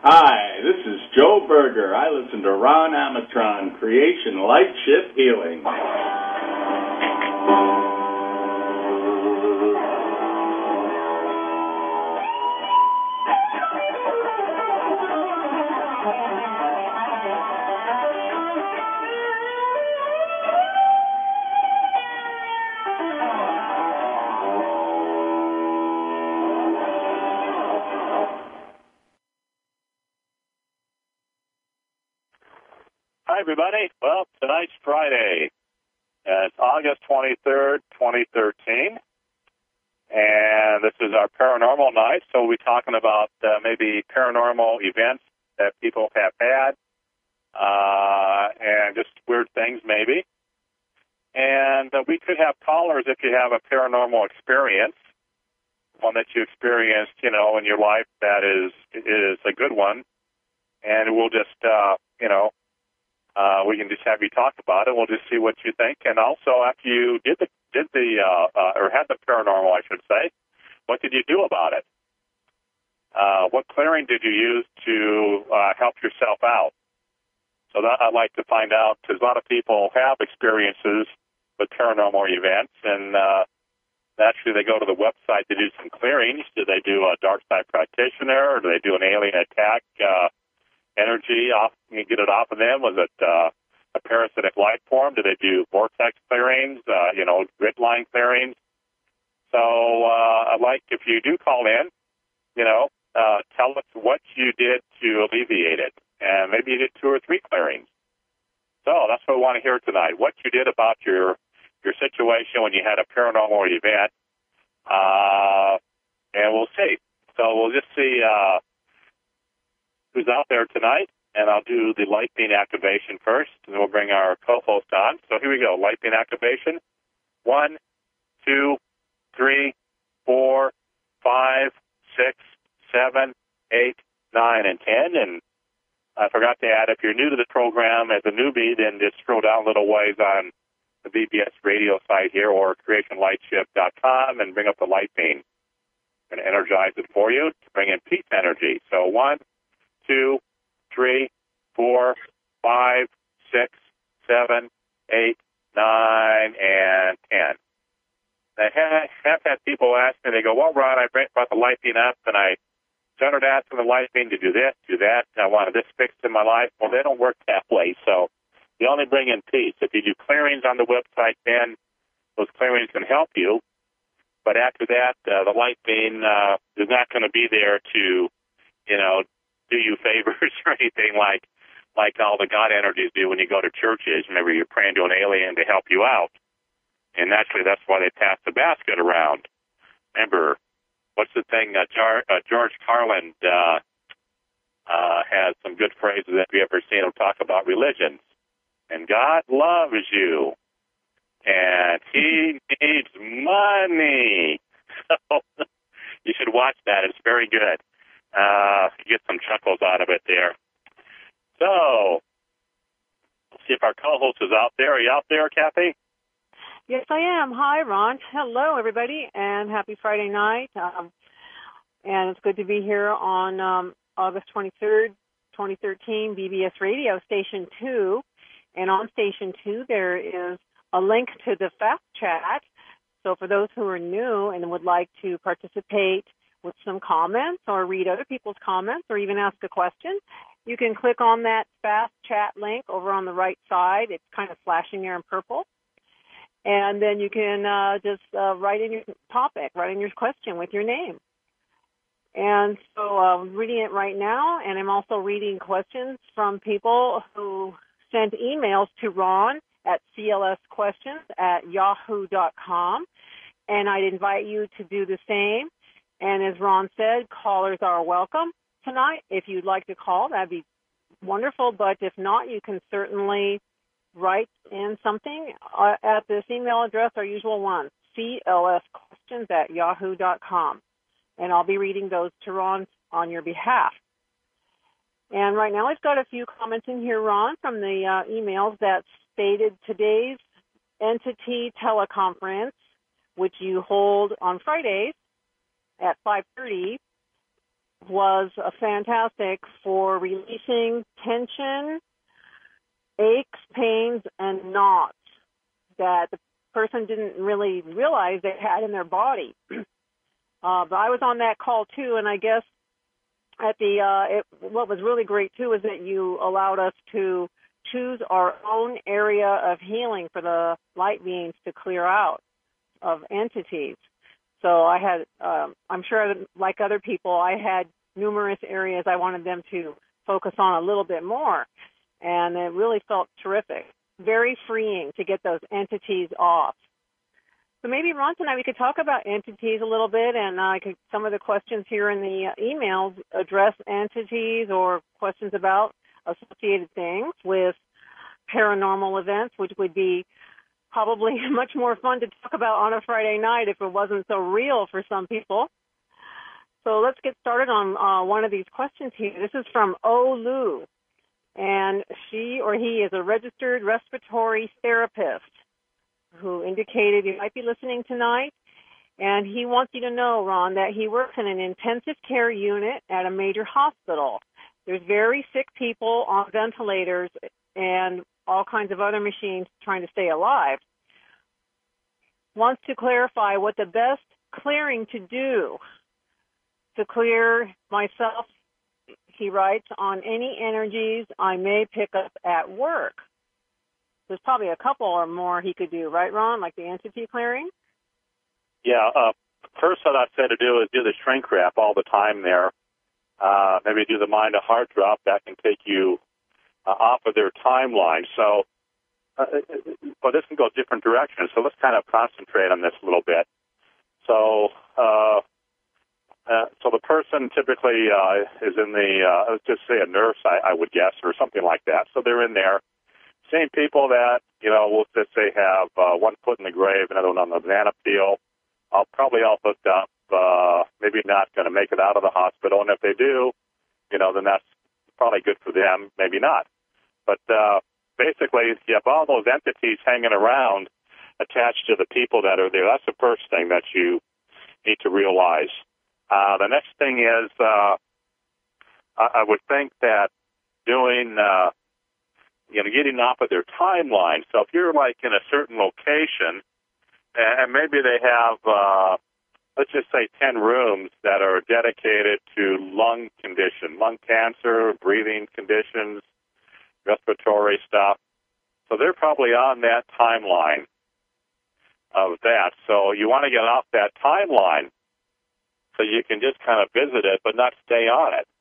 Hi, this is Joe Berger. I listen to Ron Amatron, Creation Light Shift Healing. Hi, everybody. Well, tonight's Friday. It's August 23rd, 2013. And this is our paranormal night. So we'll be talking about maybe paranormal events that people have had and just weird things maybe. And we could have callers if you have a paranormal experience, one that you experienced, in your life that is a good one. And we'll just, we can just have you talk about it. We'll just see what you think. And also, after you did the or had the paranormal, I should say, what did you do about it? What clearing did you use to help yourself out? So that I'd like to find out, because a lot of people have experiences with paranormal events, and naturally they go to the website to do some clearings. Do they do a dark side practitioner, or do they do an alien attack? Energy off, you get it off of them? Was it a parasitic life form? Do they do vortex clearings? Grid line clearings? So I'd like, if you do call in, tell us what you did to alleviate it, and maybe you did 2 or 3 clearings. So that's what we want to hear tonight. What you did about your situation when you had a paranormal event, and we'll see. So we'll just see. Who's out there tonight, and I'll do the light beam activation first, and then we'll bring our co-host on. So here we go, light beam activation. 1, 2, 3, 4, 5, 6, 7, 8, 9, and 10. And I forgot to add, if you're new to the program as a newbie, then just scroll down a little ways on the BBS radio site here, or creationlightshift.com, and bring up the light beam. I'm going to energize it for you to bring in peace energy. So 1, 2, 3, 4, 5, 6, 7, 8, 9, and 10. I have had people ask me, they go, well, Ron, I brought the light beam up, and I started asking the light beam to do this, do that, and I wanted this fixed in my life. Well, they don't work that way, so you only bring in peace. If you do clearings on the website, then those clearings can help you. But after that, the light beam is not going to be there to, do you favors or anything like all the God energies do when you go to churches. Maybe you're praying to an alien to help you out. And naturally, that's why they pass the basket around. Remember, what's the thing? George Carlin has some good phrases if you ever seen him talk about religions. And God loves you, and He needs money. So you should watch that. It's very good. You get some chuckles out of it there. So, let's see if our co-host is out there. Are you out there, Kathy? Yes, I am. Hi, Ron. Hello, everybody, and happy Friday night. And it's good to be here on August 23rd, 2013, BBS Radio, Station 2. And on Station 2, there is a link to the Fast Chat. So for those who are new and would like to participate with some comments or read other people's comments or even ask a question, you can click on that Fast Chat link over on the right side. It's kind of flashing there in purple. And then you can just write in your topic, write in your question with your name. And so I'm reading it right now, and I'm also reading questions from people who sent emails to Ron at clsquestions@yahoo.com. And I'd invite you to do the same. And as Ron said, callers are welcome tonight. If you'd like to call, that'd be wonderful. But if not, you can certainly write in something at this email address, our usual one, clsquestions@yahoo.com. And I'll be reading those to Ron on your behalf. And right now I've got a few comments in here, Ron, from the emails that stated today's entity teleconference, which you hold on Fridays at 5:30, was fantastic for releasing tension, aches, pains, and knots that the person didn't really realize they had in their body. But I was on that call too, and I guess at what was really great too is that you allowed us to choose our own area of healing for the light beings to clear out of entities. So I had, I'm sure like other people, I had numerous areas I wanted them to focus on a little bit more. And it really felt terrific. Very freeing to get those entities off. So maybe, Ron, tonight we could talk about entities a little bit, and some of the questions here in the emails address entities or questions about associated things with paranormal events, which would be probably much more fun to talk about on a Friday night if it wasn't so real for some people. So let's get started on one of these questions here. This is from O. Lu, and she or he is a registered respiratory therapist who indicated he might be listening tonight. And he wants you to know, Ron, that he works in an intensive care unit at a major hospital. There's very sick people on ventilators and all kinds of other machines trying to stay alive. Wants to clarify what the best clearing to do to clear myself, he writes, on any energies I may pick up at work. There's probably a couple or more he could do, right, Ron, like the entity clearing? Yeah, first what I'd say to do is do the shrink wrap all the time there. Maybe do the mind to heart drop. That can take you off of their timeline. So, but this can go different directions. So let's kind of concentrate on this a little bit. So, so the person typically is in the, let's just say a nurse, I would guess, or something like that. So they're in there. Same people that, we'll just say have one foot in the grave, another one on the banana peel. I'll probably all hooked up, maybe not going to make it out of the hospital. And if they do, then that's probably good for them, maybe not. But basically, you have all those entities hanging around attached to the people that are there. That's the first thing that you need to realize. The next thing is I would think that doing, getting off of their timeline. So if you're like in a certain location, and maybe they have, let's just say 10 rooms that are dedicated to lung condition, lung cancer, breathing conditions, respiratory stuff. So they're probably on that timeline of that. So you want to get off that timeline so you can just kind of visit it but not stay on it.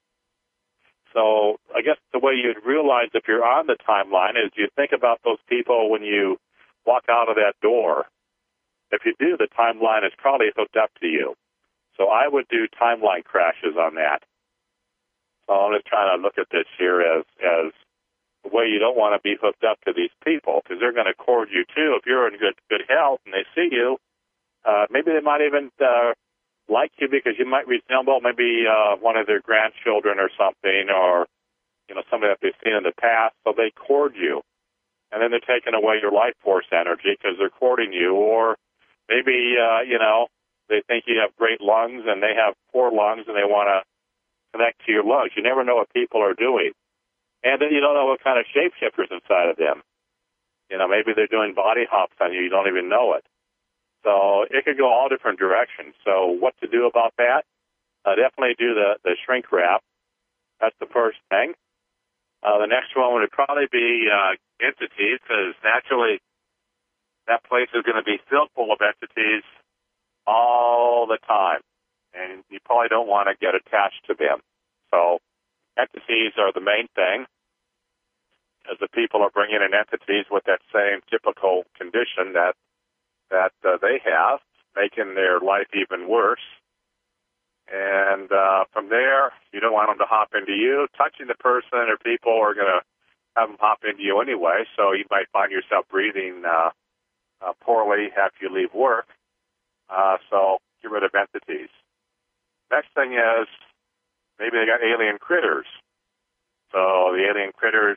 So I guess the way you'd realize if you're on the timeline is you think about those people when you walk out of that door. If you do, the timeline is probably hooked up to you. So I would do timeline crashes on that. So I'm just trying to look at this here as the way you don't want to be hooked up to these people because they're going to cord you too. If you're in good health and they see you, maybe they might even like you because you might resemble maybe one of their grandchildren or something, or somebody that they've seen in the past. So they cord you, and then they're taking away your life force energy because they're cording you. Or maybe they think you have great lungs and they have poor lungs and they want to connect to your lungs. You never know what people are doing, and then you don't know what kind of shapeshifters inside of them. Maybe they're doing body hops on you. You don't even know it. So it could go all different directions. So what to do about that? Definitely do the shrink wrap. That's the first thing. The next one would probably be entities, because naturally that place is going to be filled full of entities all the time, and you probably don't want to get attached to them. So entities are the main thing, as the people are bringing in entities with that same typical condition that they have, making their life even worse. And from there, you don't want them to hop into you. Touching the person or people are going to have them hop into you anyway, so you might find yourself breathing poorly after you leave work. So get rid of entities. Next thing is maybe they got alien critters. So the alien critters,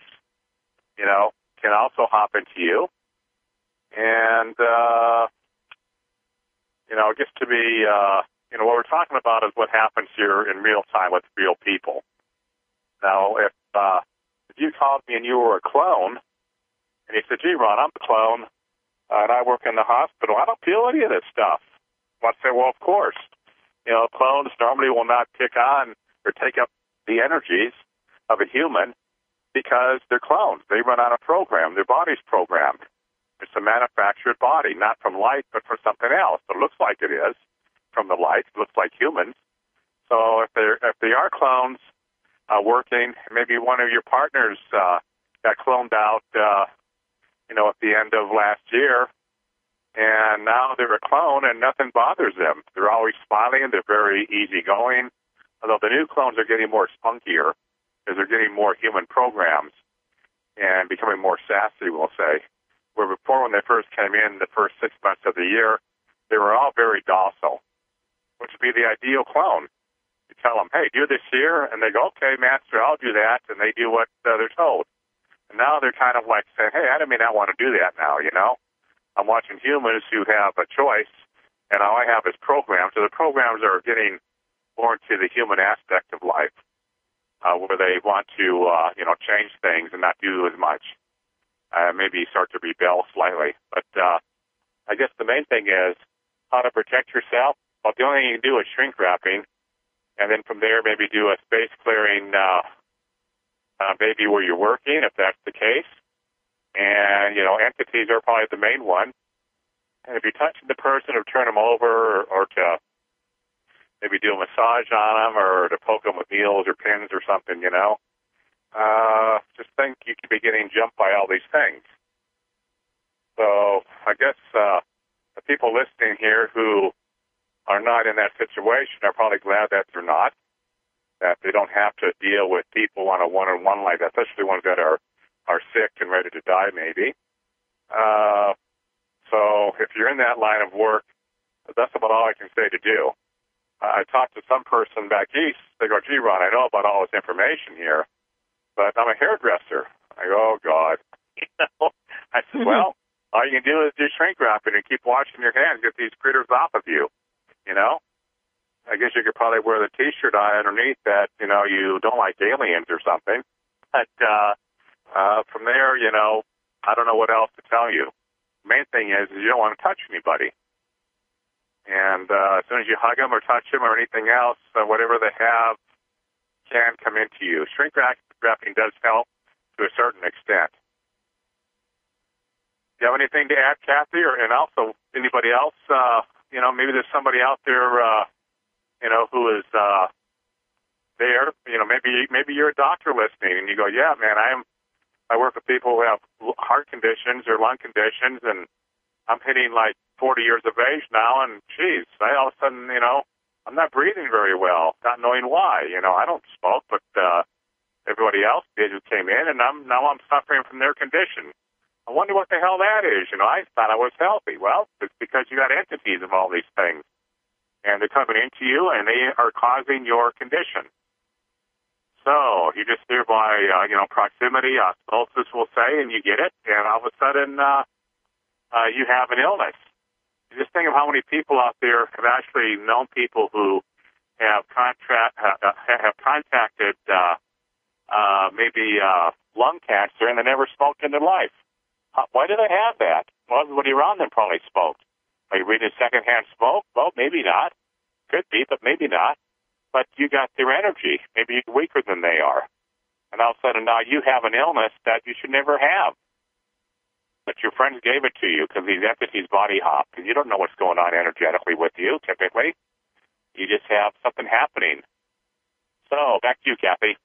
can also hop into you. And, just to be, what we're talking about is what happens here in real time with real people. Now, if you called me and you were a clone, and you said, gee, Ron, I'm a clone, and I work in the hospital, I don't feel any of this stuff. Well, I'd say, well, of course. Clones normally will not pick on or take up the energies of a human because they're clones. They run on a program. Their body's programmed. It's a manufactured body, not from light, but from something else. It looks like it is from the light. It looks like humans. So if they are clones working, maybe one of your partners got cloned out, at the end of last year, and now they're a clone and nothing bothers them. They're always smiling. They're very easygoing, although the new clones are getting more spunkier because they're getting more human programs and becoming more sassy, we'll say. Where before, when they first came in, the first 6 months of the year, they were all very docile, which would be the ideal clone. You tell them, hey, do this here, and they go, okay, master, I'll do that, and they do what they're told. And now they're kind of like saying, hey, I don't mean I want to do that now, I'm watching humans who have a choice, and all I have is programs. So the programs are getting more into the human aspect of life, where they want to, change things and not do as much. Maybe start to rebel slightly. But I guess the main thing is how to protect yourself. Well, the only thing you can do is shrink wrapping, and then from there maybe do a space clearing maybe where you're working, if that's the case. And, entities are probably the main one. And if you're touching the person or turn them over or to maybe do a massage on them or to poke them with needles or pins or something, just think you could be getting jumped by all these things. So I guess the people listening here who are not in that situation are probably glad that they're not, that they don't have to deal with people on a one-on-one like that, especially ones that are sick and ready to die maybe. So if you're in that line of work, that's about all I can say to do. I talked to some person back east. They go, gee, Ron, I know about all this information here, but I'm a hairdresser. I go, oh, God. I said, well, all you can do is do shrink wrapping and keep washing your hands, get these critters off of you, I guess you could probably wear the T-shirt on underneath that, you don't like aliens or something. But from there, I don't know what else to tell you. The main thing is you don't want to touch anybody. And as soon as you hug them or touch them or anything else, whatever they have can come into you. Shrink wrapping does help to a certain extent. Do you have anything to add, Kathy, and also anybody else? Maybe there's somebody out there, who is there. Maybe you're a doctor listening, and you go, yeah, man, I work with people who have heart conditions or lung conditions, and I'm hitting like 40 years of age now, and geez, all of a sudden, I'm not breathing very well, not knowing why. I don't smoke, but everybody else did who came in, and now I'm suffering from their condition. I wonder what the hell that is. I thought I was healthy. Well, it's because you got entities of all these things, and they're coming into you, and they are causing your condition. So you just thereby, proximity, osmosis, we'll say, and you get it, and all of a sudden you have an illness. Just think of how many people out there have actually known people who have contacted maybe lung cancer, and they never smoked in their life. Why do they have that? Well, everybody around them probably smoked. Are you reading secondhand smoke? Well, maybe not. Could be, but maybe not. But you got their energy. Maybe you're weaker than they are. And all of a sudden now you have an illness that you should never have. But your friends gave it to you because these entities body hop. And you don't know what's going on energetically with you, typically. You just have something happening. So, back to you, Kathy.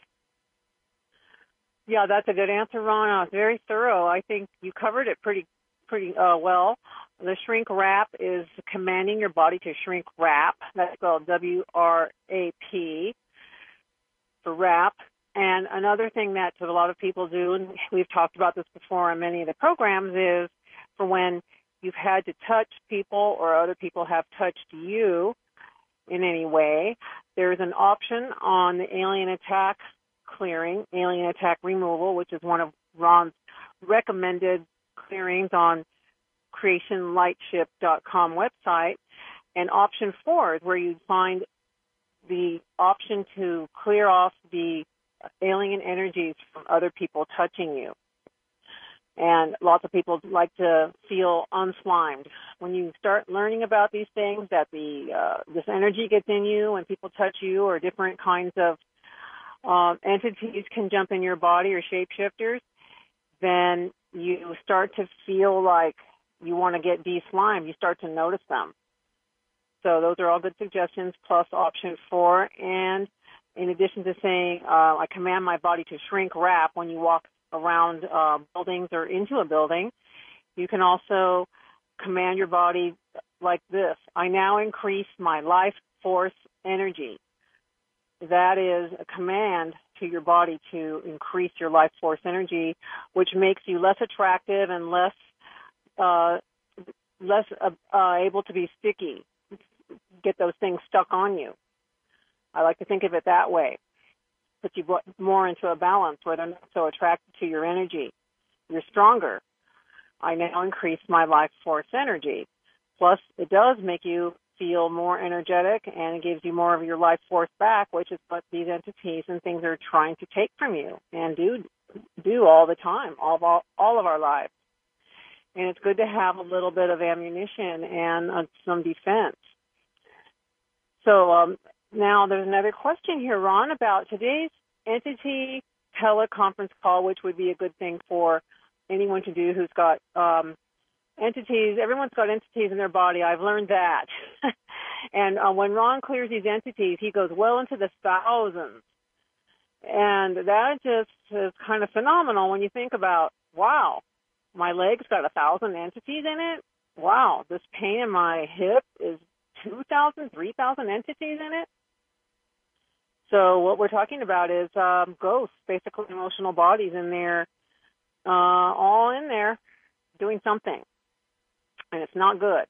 Yeah, that's a good answer, Ron. Very thorough. I think you covered it pretty well. The shrink wrap is commanding your body to shrink wrap. That's spelled W-R-A-P for wrap. And another thing that a lot of people do, and we've talked about this before on many of the programs, is for when you've had to touch people or other people have touched you in any way, there's an option on the alien attack clearing, alien attack removal, which is one of Ron's recommended clearings on creationlightship.com website. And option 4 is where you find the option to clear off the alien energies from other people touching you. And lots of people like to feel unslimed. When you start learning about these things, that this energy gets in you when people touch you, or different kinds of entities can jump in your body, or shapeshifters, then you start to feel like you want to get de-slimed. You start to notice them. So those are all good suggestions, plus option 4. And in addition to saying, I command my body to shrink wrap when you walk around buildings or into a building, you can also command your body like this: I now increase my life force energy. That is a command to your body to increase your life force energy, which makes you less attractive and less able to be sticky, get those things stuck on you. I like to think of it that way. Put you more into a balance where they're not so attracted to your energy. You're stronger. I now increase my life force energy. Plus, it does make you feel more energetic, and it gives you more of your life force back, which is what these entities and things are trying to take from you and do all the time, all of our lives. And it's good to have a little bit of ammunition and some defense. So now there's another question here, Ron, about today's entity teleconference call, which would be a good thing for anyone to do who's got entities. Everyone's got entities in their body. I've learned that. And when Ron clears these entities, he goes well into the thousands. And that just is kind of phenomenal when you think about, wow, my leg's got 1,000 entities in it. Wow, this pain in my hip is 2,000, 3,000 entities in it. So what we're talking about is ghosts, basically emotional bodies in there, all in there doing something. And it's not good.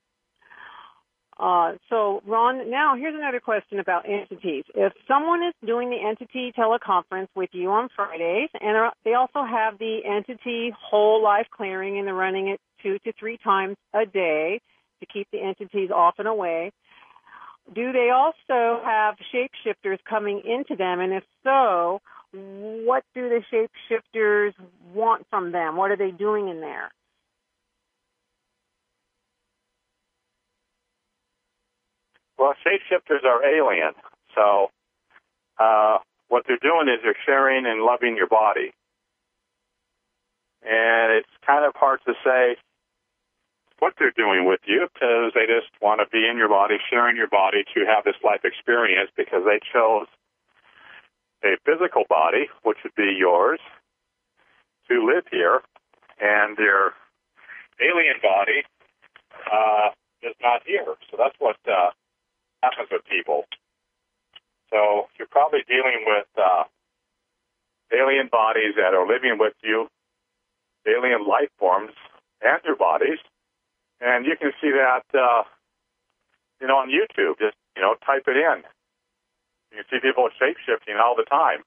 So, Ron, now here's another question about entities. If someone is doing the entity teleconference with you on Fridays, and they also have the entity whole life clearing, and they're running it 2 to 3 times a day to keep the entities off and away, do they also have shapeshifters coming into them? And if so, what do the shapeshifters want from them? What are they doing in there? Well, shapeshifters are alien, so what they're doing is they're sharing and loving your body. And it's kind of hard to say what they're doing with you, because they just want to be in your body, sharing your body to have this life experience, because they chose a physical body, which would be yours, to live here, and their alien body is not here. So that's what happens with people. So you're probably dealing with alien bodies that are living with you, alien life forms, and their bodies. And you can see that, on YouTube. Just, type it in. You can see people shape-shifting all the time.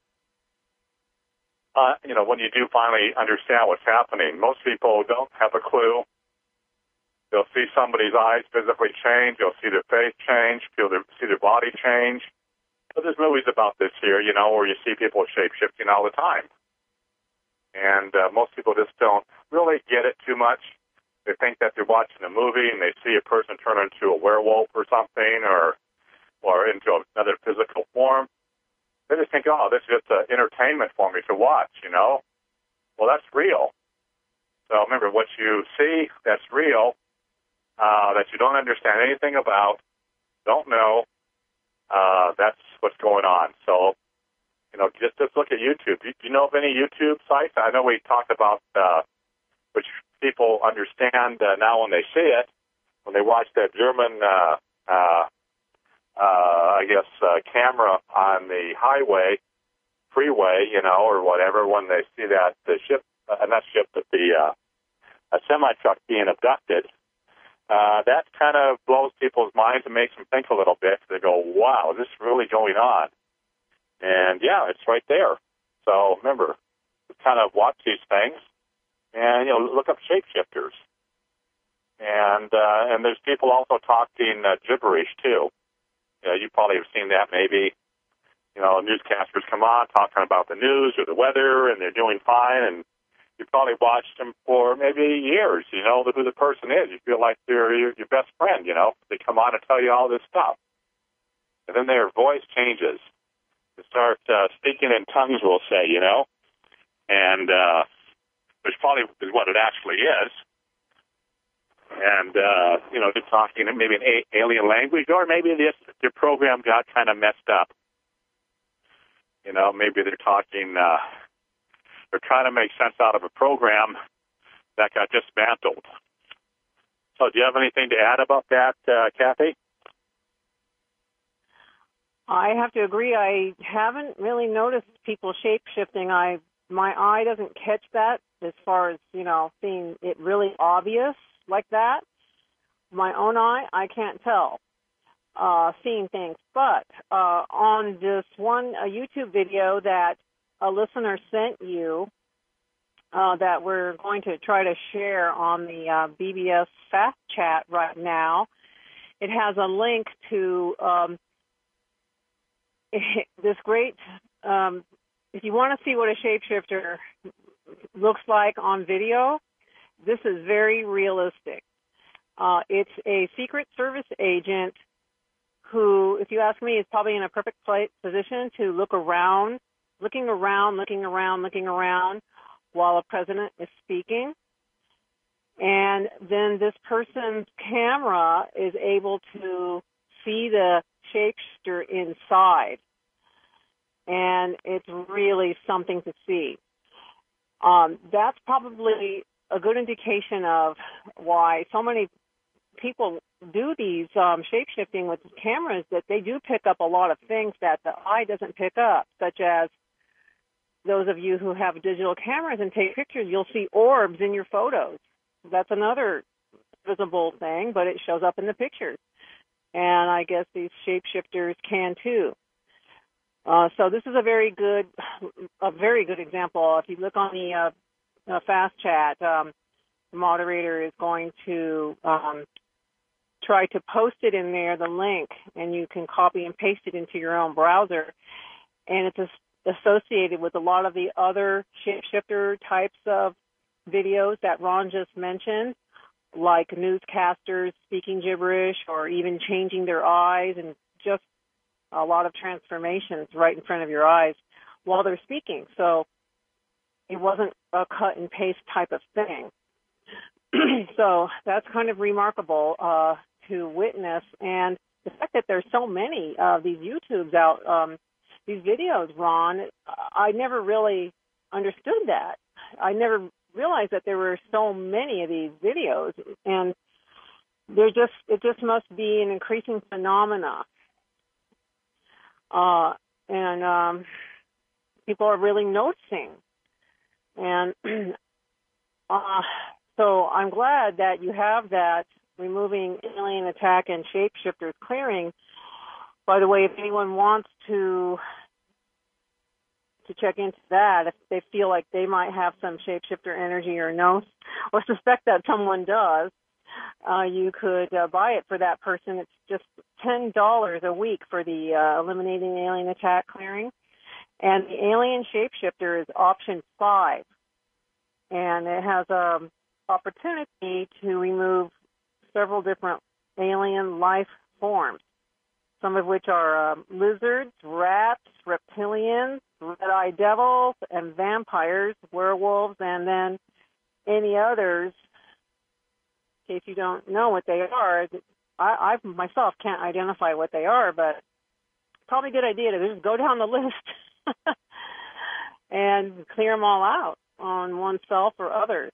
When you do finally understand what's happening, most people don't have a clue. They'll see somebody's eyes physically change. You'll see their face change. See their body change. But there's movies about this here, where you see people shape-shifting all the time. And most people just don't really get it too much. They think that they're watching a movie and they see a person turn into a werewolf or something, or into another physical form. They just think, oh, this is just entertainment for me to watch, Well, that's real. So remember, what you see that's real, that you don't understand anything about, don't know, that's what's going on. So, just look at YouTube. Do you know of any YouTube sites? I know we talked about which people understand now when they see it, when they watch that German, camera on the highway, freeway, or whatever, when they see that the a semi-truck being abducted, that kind of blows people's minds and makes them think a little bit. They go, wow, is this really going on? And, yeah, it's right there. So, remember, kind of watch these things and, look up shapeshifters. And there's people also talking gibberish too. You probably have seen that maybe. Newscasters come on talking about the news or the weather, and they're doing fine, and you probably watched them for maybe years. You know who the person is. You feel like they're your best friend. They come on and tell you all this stuff, and then their voice changes. They start speaking in tongues, we'll say, and which probably is what it actually is. And they're talking in maybe an alien language, or maybe their program got kind of messed up. Maybe they're talking. They're trying to make sense out of a program that got dismantled. So, do you have anything to add about that, Kathy? I have to agree. I haven't really noticed people shape-shifting. My eye doesn't catch that as far as, seeing it really obvious like that. My own eye, I can't tell seeing things. But on this one YouTube video that a listener sent you that we're going to try to share on the BBS Fast Chat right now, it has a link to this great, if you want to see what a shapeshifter looks like on video, this is very realistic. It's a Secret Service agent who, if you ask me, is probably in a perfect position to looking around while a president is speaking. And then this person's camera is able to see the shapeshifter inside. And it's really something to see. That's probably a good indication of why so many people do these shape-shifting with cameras, that they do pick up a lot of things that the eye doesn't pick up, such as those of you who have digital cameras and take pictures, you'll see orbs in your photos. That's another visible thing, but it shows up in the pictures. And I guess these shapeshifters can too. So this is a very good example. If you look on the Fast Chat, the moderator is going to try to post it in there, the link, and you can copy and paste it into your own browser. And it's associated with a lot of the other shapeshifter types of videos that Ron just mentioned, like newscasters speaking gibberish or even changing their eyes, and just a lot of transformations right in front of your eyes while they're speaking. So it wasn't a cut and paste type of thing. So that's kind of remarkable to witness. And the fact that there's so many of these YouTubes out, these videos, Ron, I never really understood that. I never realized that there were so many of these videos, and it just must be an increasing phenomena. And people are really noticing. And so I'm glad that you have that removing alien attack and shapeshifters clearing. By the way, if anyone wants to check into that, if they feel like they might have some shapeshifter energy or suspect that someone does, you could buy it for that person. It's just $10 a week for the Eliminating Alien Attack Clearing. And the Alien Shapeshifter is option 5. And it has an opportunity to remove several different alien life forms, some of which are lizards, rats, reptilians, red-eye devils, and vampires, werewolves, and then any others. In case you don't know what they are, I myself can't identify what they are, but probably a good idea to just go down the list and clear them all out on oneself or others.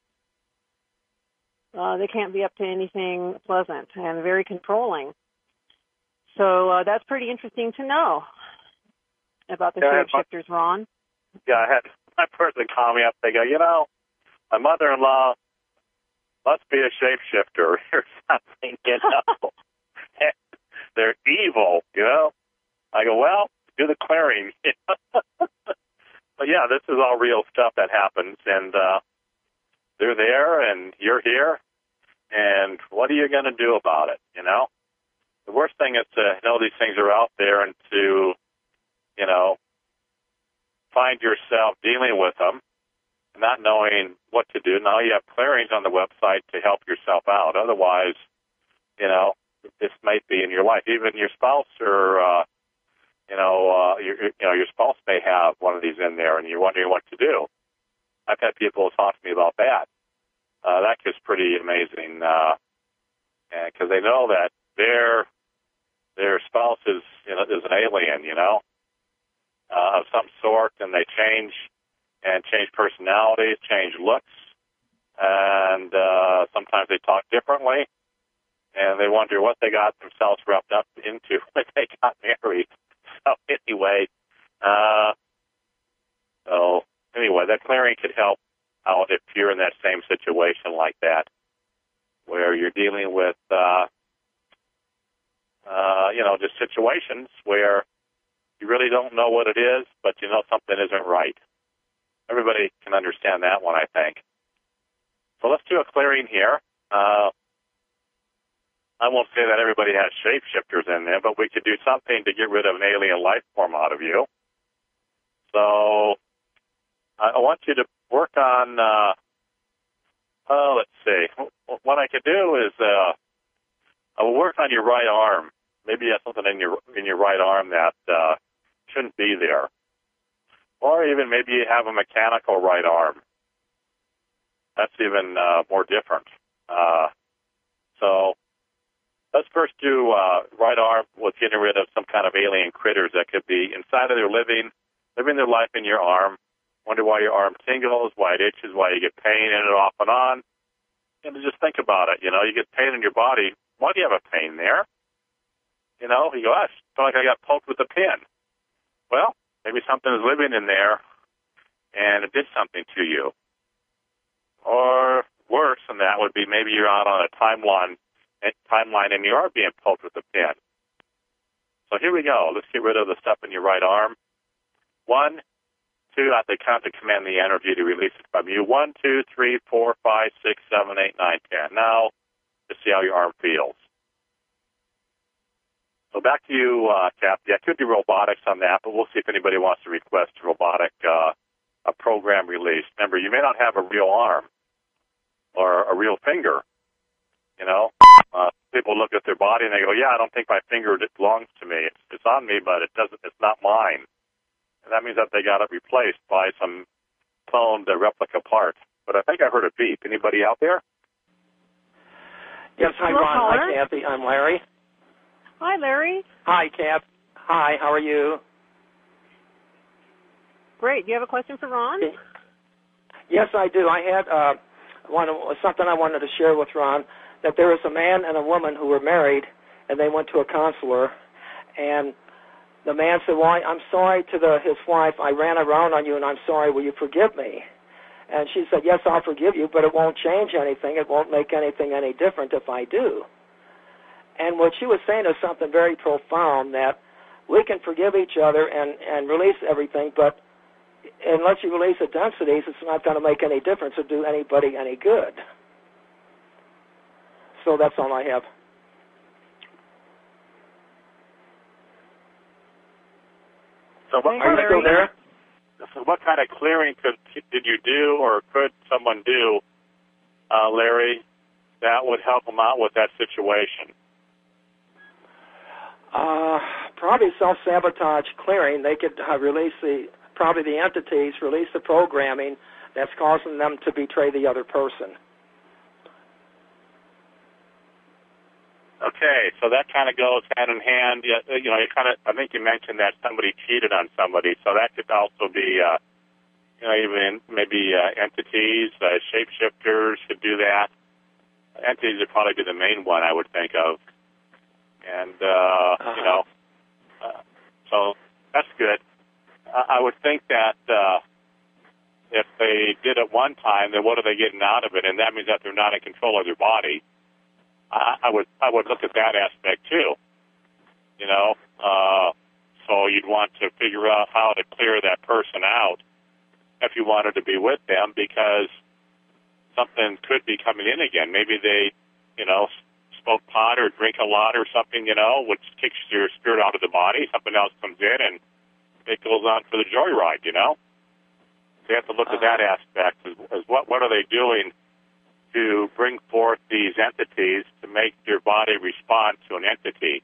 They can't be up to anything pleasant and very controlling. So that's pretty interesting to know about the shapeshifters, Ron. Yeah, I had my person call me up. They go, my mother-in-law must be a shapeshifter or something, They're evil, I go, well, do the clearing. But yeah, this is all real stuff that happens, and they're there, and you're here, And what are you going to do about it, you know? The worst thing is to know these things are out there and to, you know, find yourself dealing with them, not knowing what to do. Now you have clearings on the website to help yourself out. Otherwise, you know, this might be in your life. Even your spouse or, your spouse may have one of these in there, and you're wondering what to do. I've had people talk to me about that. That gets pretty amazing, because they know that their spouse is an alien, of some sort, and they change personalities, change looks, and sometimes they talk differently, and they wonder what they got themselves wrapped up into when they got married. So anyway, that clearing could help out if you're in that same situation like that, where you're dealing with, just situations where you really don't know what it is, but you know something isn't right. Everybody can understand that one, I think. So let's do a clearing here. I won't say that everybody has shapeshifters in there, but we could do something to get rid of an alien life form out of you. So I want you to work on, let's see. What I could do is I will work on your right arm. Maybe you have something in your right arm that shouldn't be there. Or even maybe you have a mechanical right arm. That's even more different. So let's first do right arm with getting rid of some kind of alien critters that could be inside of their living their life in your arm. Wonder why your arm tingles, why it itches, why you get pain in it off and on. And just think about it. You get pain in your body. Why do you have a pain there? You go, I feel like I got poked with a pin. Well, maybe something is living in there, and it did something to you. Or worse than that would be maybe you're out on a timeline and you are being poked with a pin. So here we go. Let's get rid of the stuff in your right arm. 1, 2, I have to count to command the energy to release it from you. 1, 2, 3, 4, 5, 6, 7, 8, 9, 10. Now, let's see how your arm feels. So back to you, Kathy. I could do robotics on that, but we'll see if anybody wants to request robotic a program release. Remember, you may not have a real arm or a real finger. People look at their body and they go, "Yeah, I don't think my finger belongs to me. It's on me, but it doesn't. It's not mine." And that means that they got it replaced by some cloned replica part. But I think I heard a beep. Anybody out there? Yes, hi, Ron. Hi, Kathy. I'm Larry. Hi, Larry. Hi, Kath. Hi, how are you? Great. Do you have a question for Ron? Yes, I do. I had something I wanted to share with Ron, that there was a man and a woman who were married, and they went to a counselor, and the man said, "Well, I'm sorry," to his wife, "I ran around on you, and I'm sorry. Will you forgive me?" And she said, "Yes, I'll forgive you, but it won't change anything. It won't make anything any different if I do." And what she was saying is something very profound, that we can forgive each other and release everything, but unless you release the densities, it's not going to make any difference or do anybody any good. So that's all I have. So are you still there? So what kind of clearing did you do or could someone do, Larry, that would help them out with that situation? Probably self-sabotage clearing. They could release the entities, release the programming that's causing them to betray the other person. Okay, so that kind of goes hand in hand. I think you mentioned that somebody cheated on somebody, so that could also be, even maybe entities, shapeshifters could do that. Entities would probably be the main one I would think of. And, so that's good. I would think that if they did it one time, then what are they getting out of it? And that means that they're not in control of their body. I would look at that aspect too. So you'd want to figure out how to clear that person out if you wanted to be with them, because something could be coming in again. Maybe they smoke pot or drink a lot or something, which kicks your spirit out of the body. Something else comes in and it goes on for the joyride, They have to look at that aspect as what are they doing to bring forth these entities to make your body respond to an entity.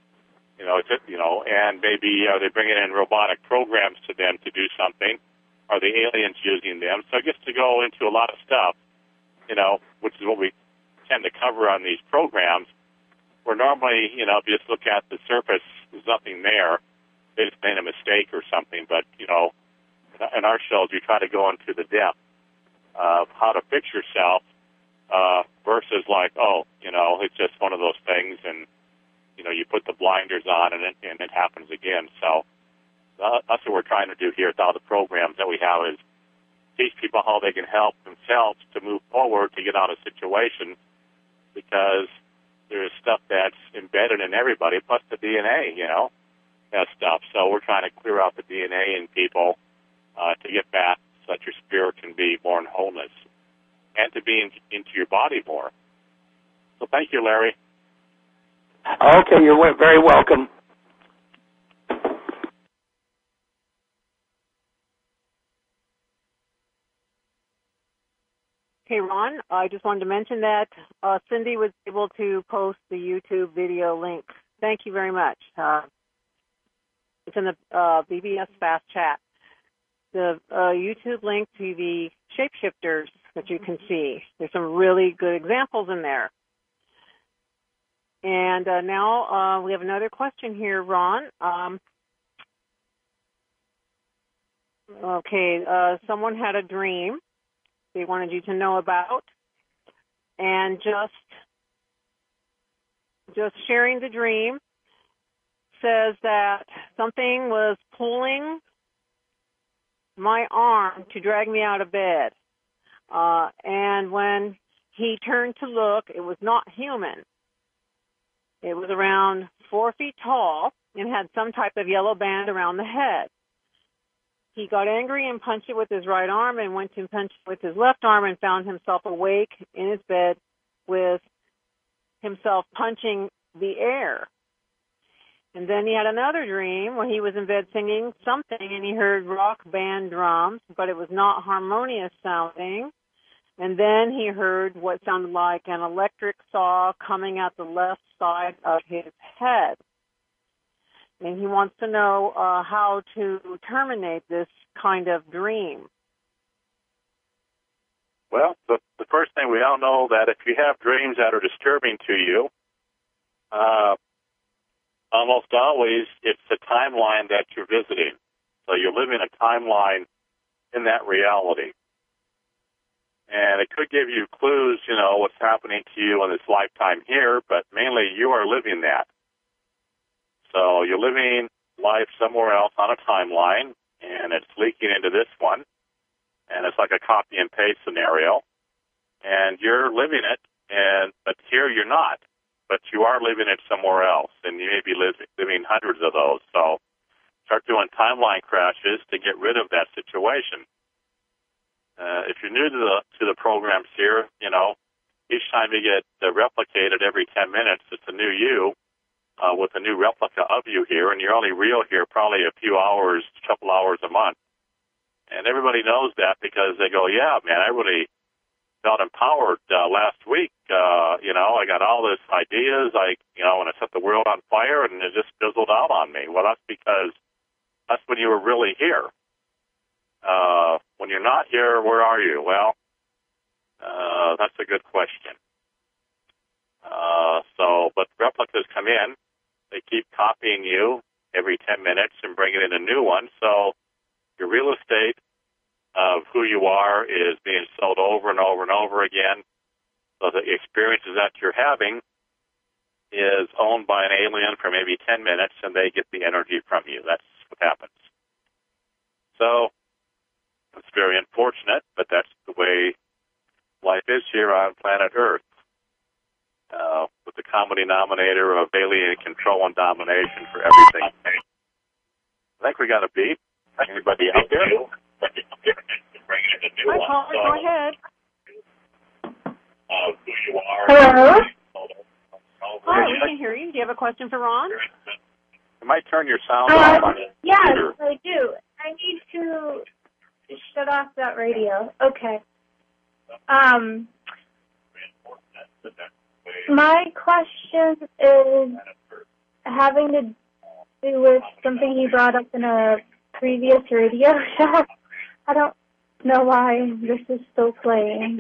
And maybe are they bringing in robotic programs to them to do something? Are the aliens using them? So it gets to go into a lot of stuff, which is what we tend to cover on these programs, where normally, if you just look at the surface, there's nothing there. They just made a mistake or something. But, in our shows, we try to go into the depth of how to fix yourself versus like, it's just one of those things, and, you put the blinders on and it happens again. So that's what we're trying to do here with all the programs that we have is teach people how they can help themselves to move forward to get out of situations, because there's stuff that's embedded in everybody, plus the DNA, that stuff. So we're trying to clear out the DNA in people to get back so that your spirit can be more in wholeness and to be into your body more. So thank you, Larry. Okay, you're very welcome. Okay, Ron, I just wanted to mention that Cindy was able to post the YouTube video link. Thank you very much. It's in the BBS Fast Chat. The YouTube link to the shapeshifters that you can see. There's some really good examples in there. And now we have another question here, Ron. Someone had a dream they wanted you to know about, and just sharing the dream says that something was pulling my arm to drag me out of bed. And when he turned to look, it was not human. It was around 4 feet tall and had some type of yellow band around the head. He got angry and punched it with his right arm and went to punch it with his left arm and found himself awake in his bed with himself punching the air. And then he had another dream where he was in bed singing something and he heard rock band drums, but it was not harmonious sounding. And then he heard what sounded like an electric saw coming out the left side of his head. And he wants to know how to terminate this kind of dream. Well, the first thing, we all know that if you have dreams that are disturbing to you, almost always it's the timeline that you're visiting. So you're living a timeline in that reality. And it could give you clues, what's happening to you in this lifetime here, but mainly you are living that. So you're living life somewhere else on a timeline, and it's leaking into this one, and it's like a copy and paste scenario, and you're living it, but here you're not, but you are living it somewhere else, and you may be living hundreds of those. So start doing timeline crashes to get rid of that situation. If you're new to the programs here, each time you get replicated every 10 minutes, it's a new you with a new replica of you here, and you're only real here probably a few hours, a couple hours a month. And everybody knows that because they go, yeah, man, I really felt empowered last week. I got all these ideas. I want to set the world on fire, and it just fizzled out on me. Well, that's because that's when you were really here. When you're not here, where are you? Well, that's a good question. But replicas come in. They keep copying you every 10 minutes and bringing in a new one. So your real estate of who you are is being sold over and over and over again. So the experiences that you're having is owned by an alien for maybe 10 minutes, and they get the energy from you. That's what happens. So it's very unfortunate, but that's the way life is here on planet Earth. With the common denominator of alien control and domination for everything. I think we got a beep. Anybody out there? Hi, Paul. Go ahead. Who you are. Hello? we can hear you. Do you have a question for Ron? You might turn your sound off on your Yes, computer. I do. I need to shut off that radio. Okay. My question is having to do with something he brought up in a previous radio show. I don't know why this is still playing.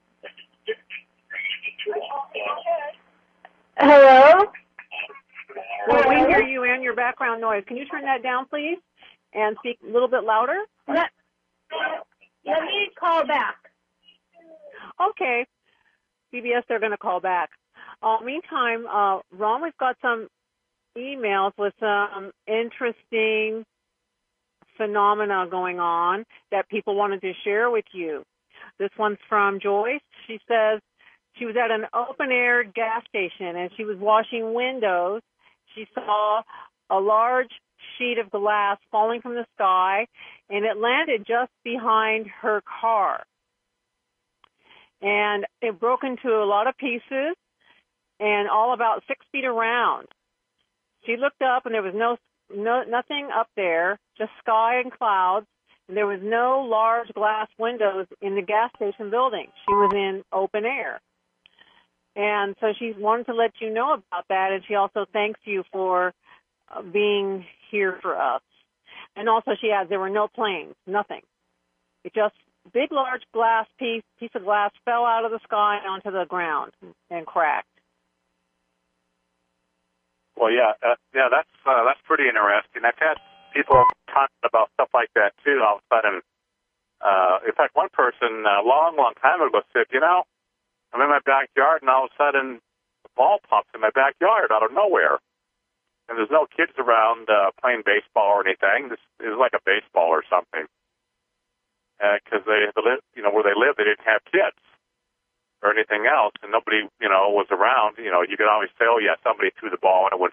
Hello? Well, we hear you and your background noise. Can you turn that down, please, and speak a little bit louder? Let me call back. Okay. CBS, they're going to call back. Meantime, Ron, we've got some emails with some interesting phenomena going on that people wanted to share with you. This one's from Joyce. She says she was at an open-air gas station and she was washing windows. She saw a large sheet of glass falling from the sky, and it landed just behind her car. And it broke into a lot of pieces and all about 6 feet around. She looked up and there was nothing up there, just sky and clouds. And there was no large glass windows in the gas station building. She was in open air. And so she wanted to let you know about that, and she also thanks you for being here for us. And also she adds there were no planes, nothing. It just big, large piece of glass fell out of the sky onto the ground and cracked. Well, that's pretty interesting. I've had people talking about stuff like that too. All of a sudden, in fact, one person a long time ago said, I'm in my backyard, and all of a sudden, the ball pops in my backyard out of nowhere, and there's no kids around playing baseball or anything. This is like a baseball or something, because where they live, they didn't have kids or anything else, and nobody, was around. You could always say, oh yeah, somebody threw the ball and it went,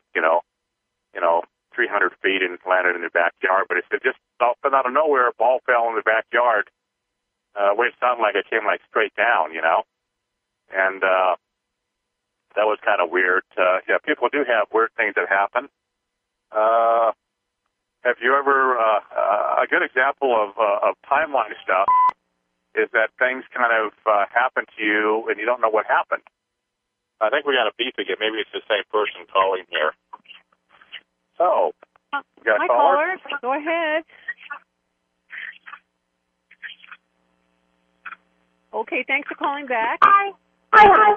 300 feet and landed in the backyard. But it just out of nowhere, a ball fell in the backyard. Where it sounded like it came straight down, and that was kind of weird. People do have weird things that happen. Have you ever? A good example of timeline stuff is that things kind of happen to you and you don't know what happened. I think we got a beep again. Maybe it's the same person calling here. So, you got a caller? Go ahead. Okay, thanks for calling back. Hi. Hi.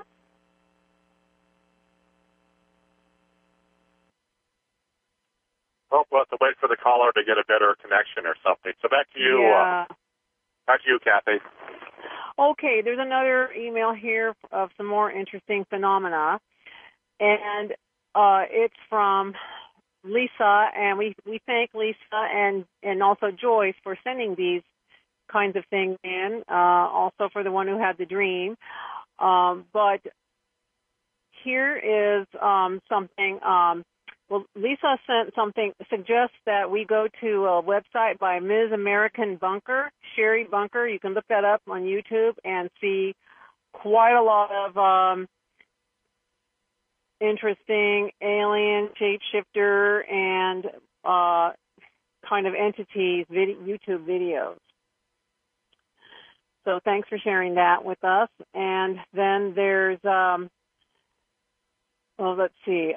Oh, we'll have to wait for the caller to get a better connection or something. So back to you. Yeah. Back to you, Kathy. Okay, there's another email here of some more interesting phenomena, and it's from Lisa, and we thank Lisa and also Joyce for sending these kinds of things in, also for the one who had the dream. But here is something. Lisa sent something, suggests that we go to a website by Ms. American Bunker, Sherry Bunker. You can look that up on YouTube and see quite a lot of interesting alien, shapeshifter, and kind of entities, YouTube videos. So thanks for sharing that with us. And then there's, let's see,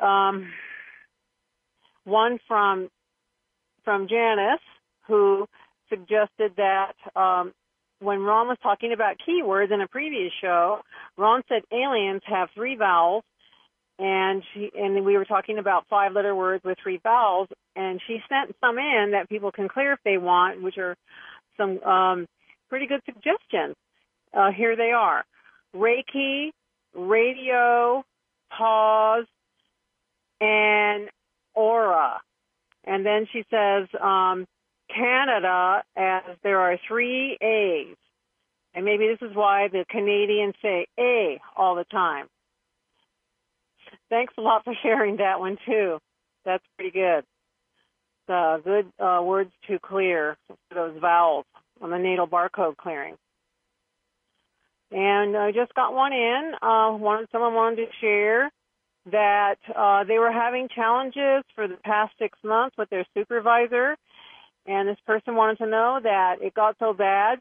one from Janice, who suggested that when Ron was talking about keywords in a previous show, Ron said aliens have 3 vowels, and we were talking about 5-letter words with 3 vowels, and she sent some in that people can clear if they want, which are some pretty good suggestions. Here they are: Reiki, radio, pause, and aura. And then she says Canada, as there are 3 A's. And maybe this is why the Canadians say A all the time. Thanks a lot for sharing that one, too. That's pretty good. Good words to clear those vowels on the natal barcode clearing. And I just got one in. Someone wanted to share that they were having challenges for the past 6 months with their supervisor, and this person wanted to know that it got so bad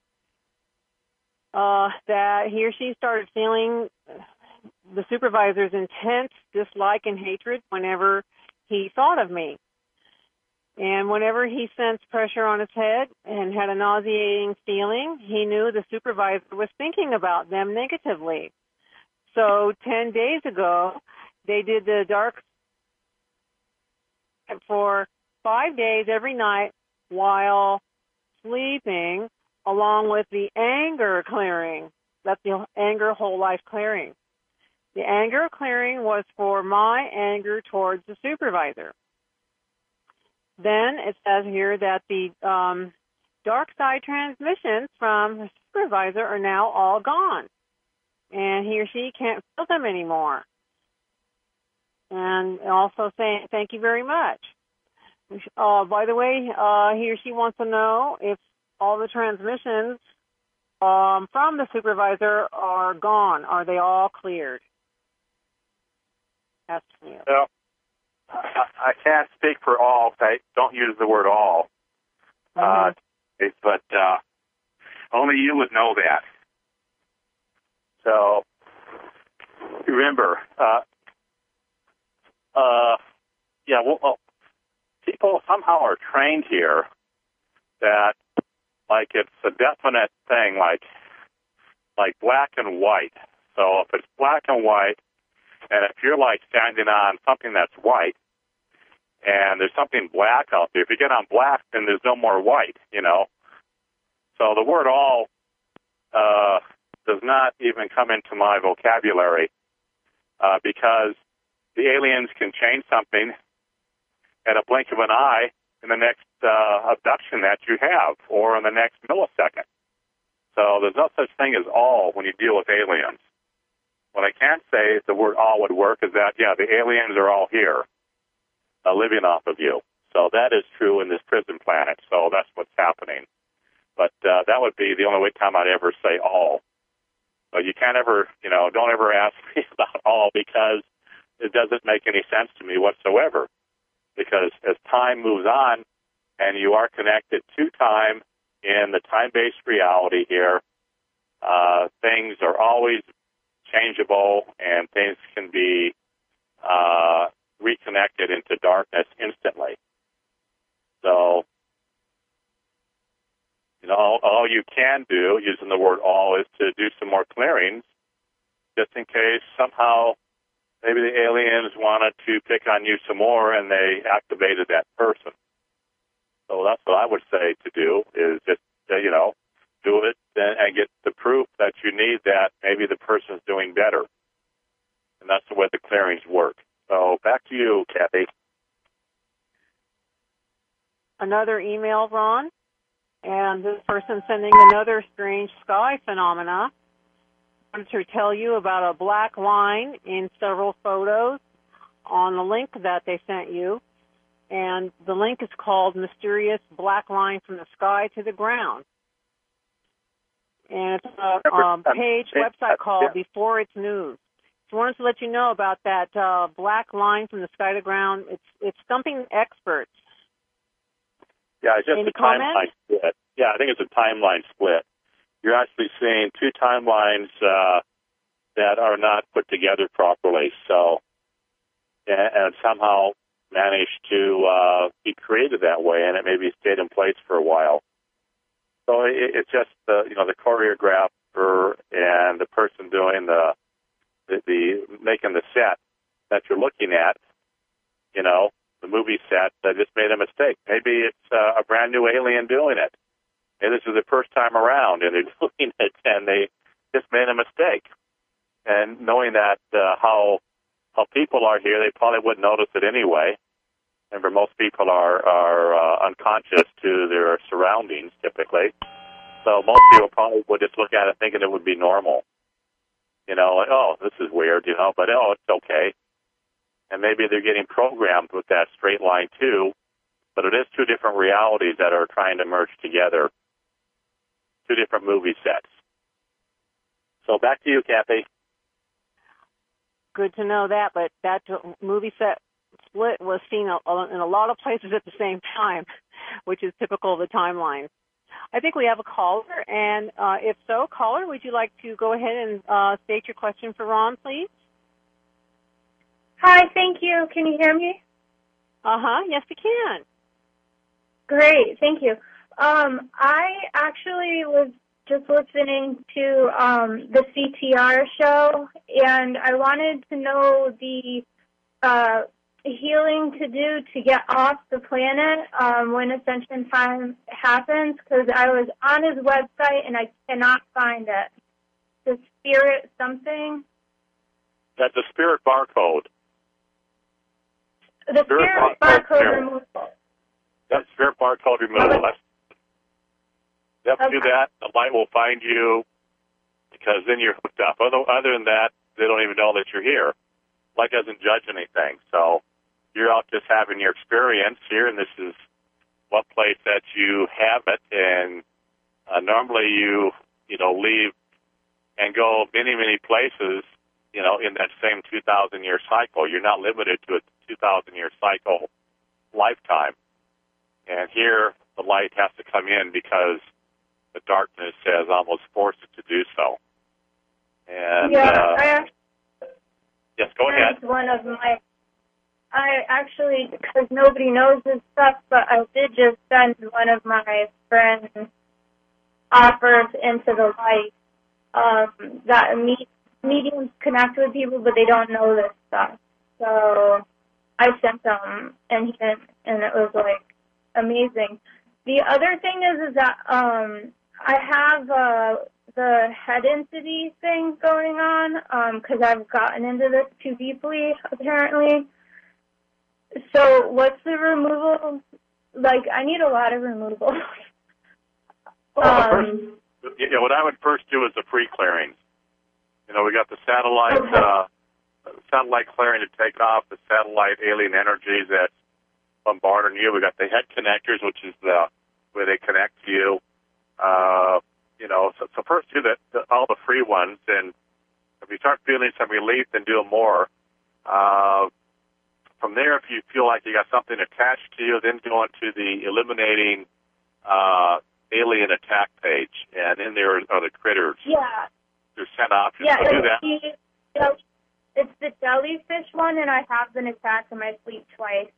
that he or she started feeling the supervisor's intense dislike and hatred whenever he thought of me. And whenever he sensed pressure on his head and had a nauseating feeling, he knew the supervisor was thinking about them negatively. So 10 days ago, they did the dark for 5 days every night while sleeping, along with the anger clearing. That's the anger whole life clearing. The anger clearing was for my anger towards the supervisor. Then it says here that the dark side transmissions from the supervisor are now all gone, and he or she can't feel them anymore. And also saying thank you very much. By the way, he or she wants to know if all the transmissions from the supervisor are gone. Are they all cleared? That's you. Well, I can't speak for all. I don't use the word all. But only you would know that. So remember, people somehow are trained here that, like, it's a definite thing, like black and white. So if it's black and white, and if you're like standing on something that's white, and there's something black out there, if you get on black, then there's no more white, you know. So the word all does not even come into my vocabulary because the aliens can change something at a blink of an eye in the next abduction that you have, or in the next millisecond. So there's no such thing as all when you deal with aliens. What I can say is the word all would work is that, yeah, the aliens are all here, living off of you. So that is true in this prison planet. So that's what's happening. But that would be the only time I'd ever say all. But you can't ever, don't ever ask me about all, because it doesn't make any sense to me whatsoever. Because as time moves on and you are connected to time in the time-based reality here, things are always changeable, and things can be reconnected into darkness instantly. So, all you can do, using the word all, is to do some more clearings, just in case somehow maybe the aliens wanted to pick on you some more and they activated that person. So that's what I would say to do, is just, do it and get the proof that you need that maybe the person's doing better. And that's the way the clearings work. So back to you, Kathy. Another email, Ron, and this person sending another strange sky phenomena. I wanted to tell you about a black line in several photos on the link that they sent you. And the link is called Mysterious Black Line from the Sky to the Ground. And it's a website called Before It's News. So I wanted to let you know about that black line from the sky to ground. It's stumping experts. Yeah, it's just Any a timeline split. Yeah, I think it's a timeline split. You're actually seeing two timelines that are not put together properly. So, and somehow managed to be created that way, and it maybe stayed in place for a while. So it's just the choreographer and the person doing the making the set that you're looking at, the movie set, that just made a mistake. Maybe it's a brand new alien doing it. Maybe this is the first time around and they're doing it, and they just made a mistake. And knowing that how people are here, they probably wouldn't notice it anyway. Remember, most people are unconscious to their surroundings typically. So most people probably would just look at it thinking it would be normal. Like, oh, this is weird, but it's okay. And maybe they're getting programmed with that straight line too, but it is two different realities that are trying to merge together. Two different movie sets. So back to you, Kathy. good to know that. But that movie set split was seen in a lot of places at the same time, which is typical of the timeline. I think we have a caller, and if so, caller, would you like to go ahead and state your question for Ron, please? Hi, thank you. Can you hear me? Yes, we can. Great, thank you. I actually was just listening to the CTR show, and I wanted to know the healing to do to get off the planet when ascension time happens, because I was on his website and I cannot find it. The spirit something? That's a spirit barcode. The spirit barcode removal. That's spirit barcode removal. You have to do that. The light will find you, because then you're hooked up. Other than that, they don't even know that you're here. Light doesn't judge anything. So you're out just having your experience here, and this is what place that you have it. And normally you leave and go many, many places, in that same 2,000-year cycle. You're not limited to a 2,000-year cycle lifetime. And here the light has to come in because the darkness has almost forced it to do so. And yes, go ahead. I actually, because nobody knows this stuff, but I did just send one of my friends offers into the light that mediums connect with people, but they don't know this stuff. So I sent them, and it was like amazing. The other thing is that I have the head entity thing going on because I've gotten into this too deeply, apparently. So what's the removal? Like, I need a lot of removal. What I would first do is the pre-clearing. We got the satellite clearing to take off the satellite alien energies that bombard on you. We got the head connectors, which is where they connect to you. So first do all the free ones, and if you start feeling some relief, then do more. From there, if you feel like you got something attached to you, then go on to the eliminating alien attack page, and in there are the critters. Yeah. There's 10 options. Yeah, so do that. It's the jellyfish one, and I have been attacked in my sleep twice.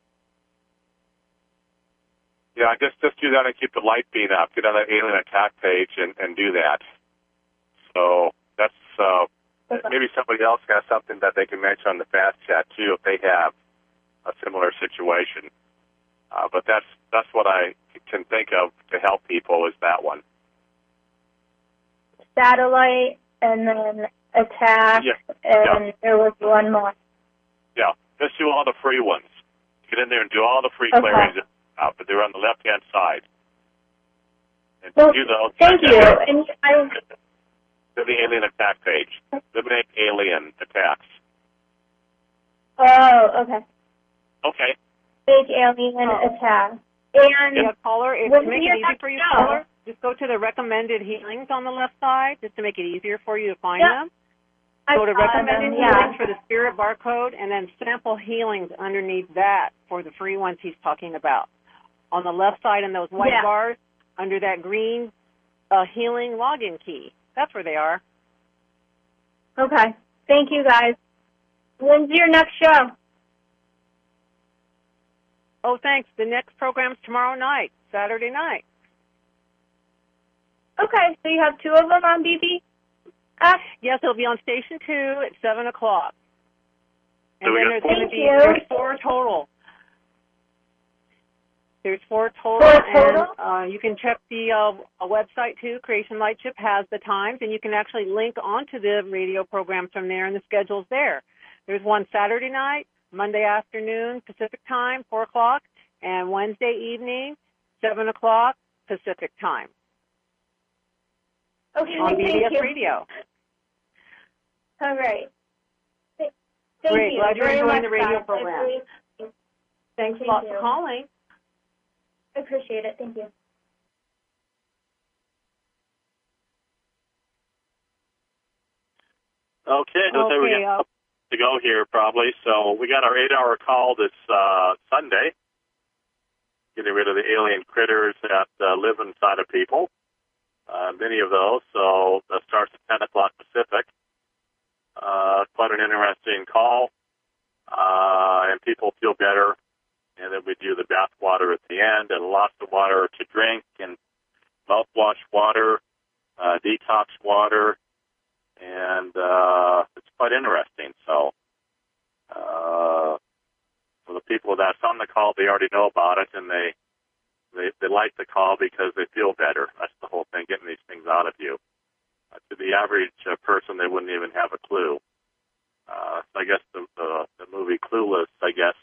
Yeah, just do that and keep the light beam up. Get on that alien attack page and do that. So that's maybe somebody else has something that they can mention on the fast chat too if they have a similar situation. But that's what I can think of to help people is that one. Satellite and then attack, there was one more. Yeah, just do all the free ones. Get in there and do all the free clearings, but they're on the left-hand side. And do those. Thank you. And to the alien attack page. Eliminate alien attacks. Oh, okay. Okay. Big alien attack. And caller, to make it easy for you, caller, just go to the recommended healings on the left side, just to make it easier for you to find them. Go to recommended healings for the spirit barcode, and then sample healings underneath that for the free ones he's talking about. On the left side in those white bars, under that green healing login key. That's where they are. Okay. Thank you, guys. When's your next show? Oh, thanks. The next program's tomorrow night, Saturday night. Okay, so you have two of them on BB? Yes, it'll be on Station 2 at 7 o'clock. And then there's going to be four total. There's four total, and you can check the website, too. Creation Lightship has the times, and you can actually link onto the radio programs from there, and the schedule's there. There's one Saturday night, Monday afternoon, Pacific time, 4 o'clock, and Wednesday evening, 7 o'clock, Pacific time. Okay, on BBS thank you. Radio. All right. Thank Great. you. Glad you're enjoying the radio guys. program. Thanks a lot for calling. I appreciate it. Thank you. Okay. to go here probably. So we got our 8-hour call this Sunday, getting rid of the alien critters that live inside of people. Many of those. So that starts at 10 o'clock Pacific. Quite an interesting call, and people feel better. And then we do the bath water at the end, and lots of water to drink, and mouthwash water, detox water, and it's quite interesting. So for the people that's on the call, they already know about it, and they like the call because they feel better. That's the whole thing, getting these things out of you. To the average person, they wouldn't even have a clue. So I guess the movie Clueless, I guess,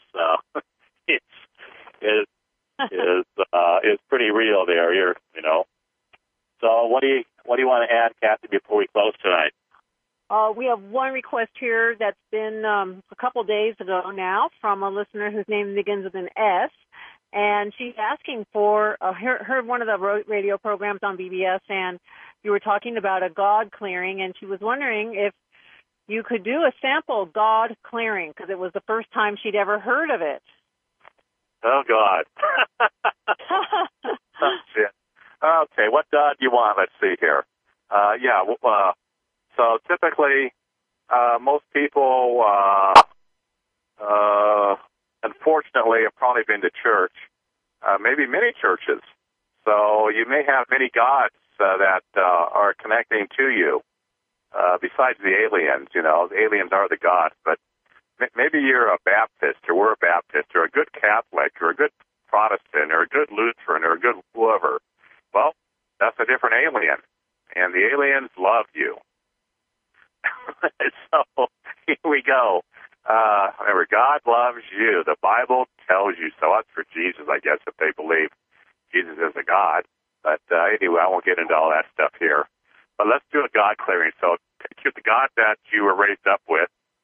is pretty real there. You know. So what do you want to add, Kathy, before we close tonight? We have one request here that's been a couple days ago now from a listener whose name begins with an S, and she's asking for heard one of the radio programs on BBS, and you were talking about a God clearing, and she was wondering if you could do a sample God clearing, because it was the first time she'd ever heard of it. Oh, God. Okay, what God do you want? Let's see here. So typically, most people, unfortunately, have probably been to church, maybe many churches. So you may have many gods that are connecting to you, besides the aliens. You know, the aliens are the gods, but maybe you're a Baptist, or we're a Baptist, or a good Catholic, or a good Protestant, or a good Lutheran, or a good whoever. Well, that's a different alien, and the aliens love you. So here we go. Remember, God loves you. The Bible tells you so. That's for Jesus, I guess, if they believe Jesus is a God. But anyway, I won't get into all that stuff here. But let's do a God clearing. So take the God that you were raised up with,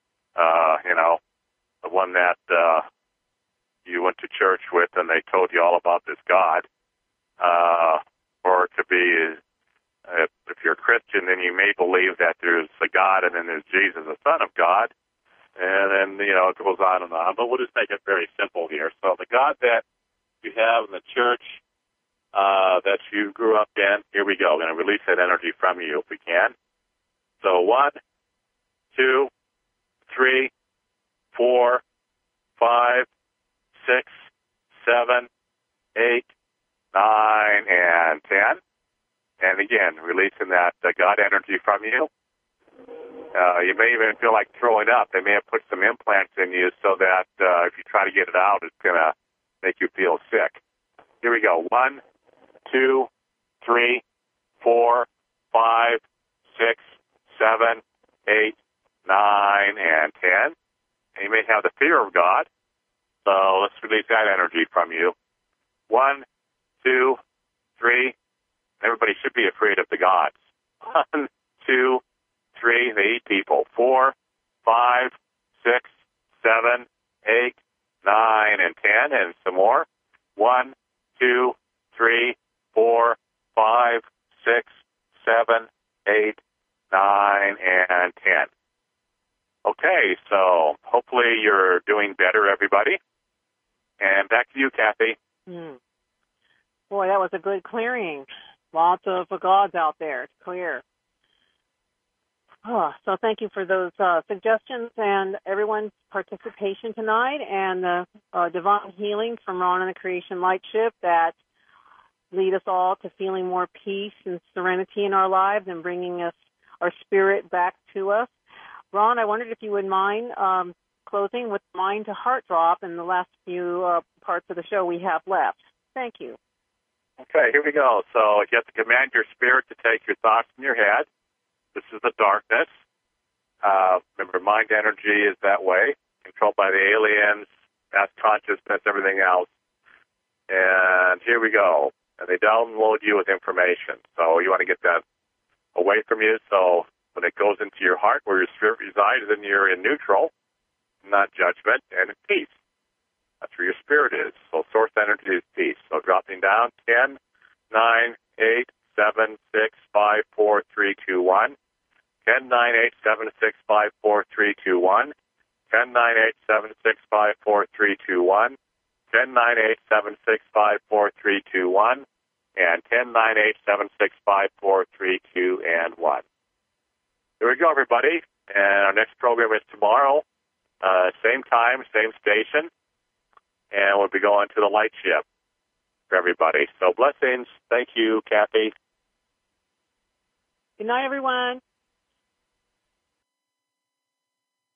the one that you went to church with and they told you all about this God. Or it could be, if you're a Christian, then you may believe that there's a God and then there's Jesus, the Son of God. And then, it goes on and on. But we'll just make it very simple here. So the God that you have in the church that you grew up in, here we go. We're going to release that energy from you if we can. So 1, 2, 3, 4, 5, 6, 7, 8, 9, and 10. And again, releasing that God energy from you. You may even feel like throwing up. They may have put some implants in you so that if you try to get it out, it's going to make you feel sick. Here we go. 1, 2, 3, 4, 5, 6, 7, 8, 9, and 10. And you may have the fear of God. So let's release that energy from you. 1, 2, 3. Everybody should be afraid of the gods. 1, 2, 3. They eat people. 4, 5, 6, 7, 8, 9, and 10. And some more. 1, 2, 3, 4, 5, 6, 7, 8, 9, and 10. Okay, so hopefully you're doing better, everybody. And back to you, Kathy. Boy, that was a good clearing. Lots of gods out there. It's clear. So thank you for those suggestions and everyone's participation tonight, and the divine healing from Ron and the Creation Light Ship that lead us all to feeling more peace and serenity in our lives and bringing us our spirit back to us. Ron, I wondered if you would mind closing with Mind to Heart Drop in the last few parts of the show we have left. Thank you. Okay, here we go. So you have to command your spirit to take your thoughts in your head. This is the darkness. Remember, mind energy is that way, controlled by the aliens, mass consciousness, everything else. And here we go. And they download you with information. So you want to get that away from you. So when it goes into your heart, where your spirit resides, then you're in neutral, not judgment, and in peace. That's where your spirit is. So source energy is peace. So dropping down, 10, 9, 8, 7, 6, 5, 4, 3, 2, 1. 10, 9, 8, 7, 6, 5, 4, 3, 2, 1. 1098-765-4321, 1098-765-4321, and 1098-765-432 and 1. Here we go, everybody. And our next program is tomorrow, same time, same station, and we'll be going to the light ship for everybody. So blessings. Thank you, Kathy. Good night, everyone.